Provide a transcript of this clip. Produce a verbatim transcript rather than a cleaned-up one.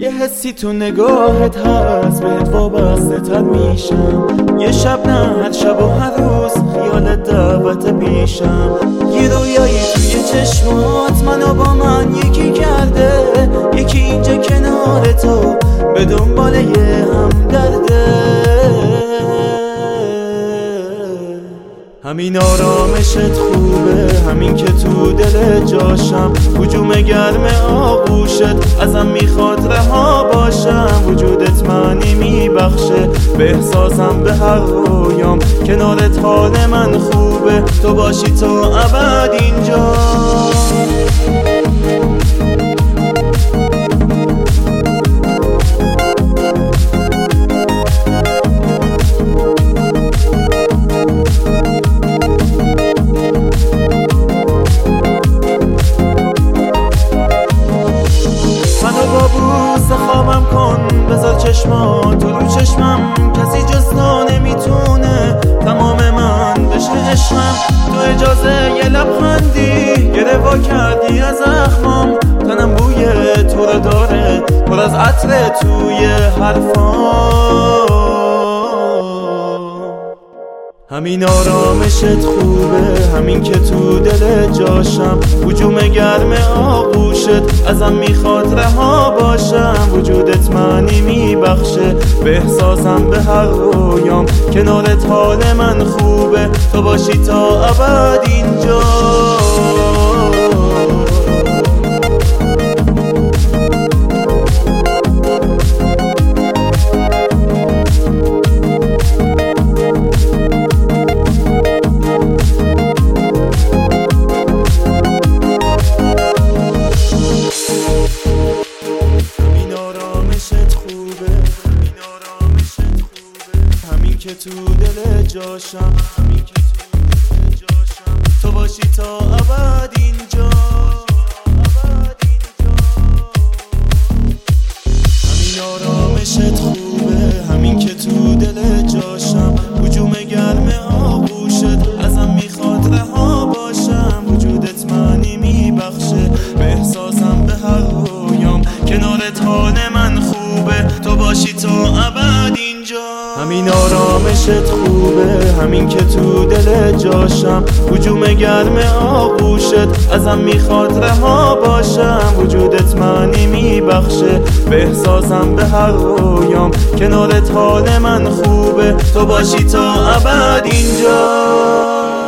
یه حسی تو نگاهت هست بهت وابسته تر میشم. یه شب نه هر شب و هر روز خیالت دعوت پیشم. یه رویایی توی چشمات منو با من یکی کرده، یکی اینجا کنار تو به دنبال یه همدرده. همین آرامشت خوبه، همین که تو دل جاشم. هجوم گرم آغوشت ازم میخواد رها باشم. وجودت معنی میبخشه به احساسم، به هر رویام کنارت حال من خوبه. تو باشی تو ابد اینجا. خوابم کن بذار چشمات رو چشمم، کسی جز تو نمیتونه تمام من بشه عشقم. تو اجازه یه لبخندی گره وا کردی از زخمام. تنم بوی تو رو داره پر از عطر توی حرفام. همین آرامشت خوبه، همین که تو دل جاشم. هجوم گرم آغوشت ازم میخواد رها باشم. وجودت معنی میبخشه به احساسم، به هر رویام کنارت حال من خوبه. تو باشی تا ابد اینجا. همین که تو دل جاشم، همین که تو دل جاشم. تو باشی تا ابد اینجا. همین آرامشت خوبه، همین که تو دل جاشم. هجوم گرم آغوشت ازم میخواد رها باشم. وجودت معنی میبخشه به احساسم، به هر رویام کنارت حال من خوبه. تو باشی تا ابد اینجا. همین آرامشت خوبه، همین که تو دل جاشم. هجوم گرم آغوشت ازم میخواد رها باشم. وجودت معنی میبخشه به احساسم، به هر رویام کنارت حال من خوبه. تو باشی تا ابد اینجا.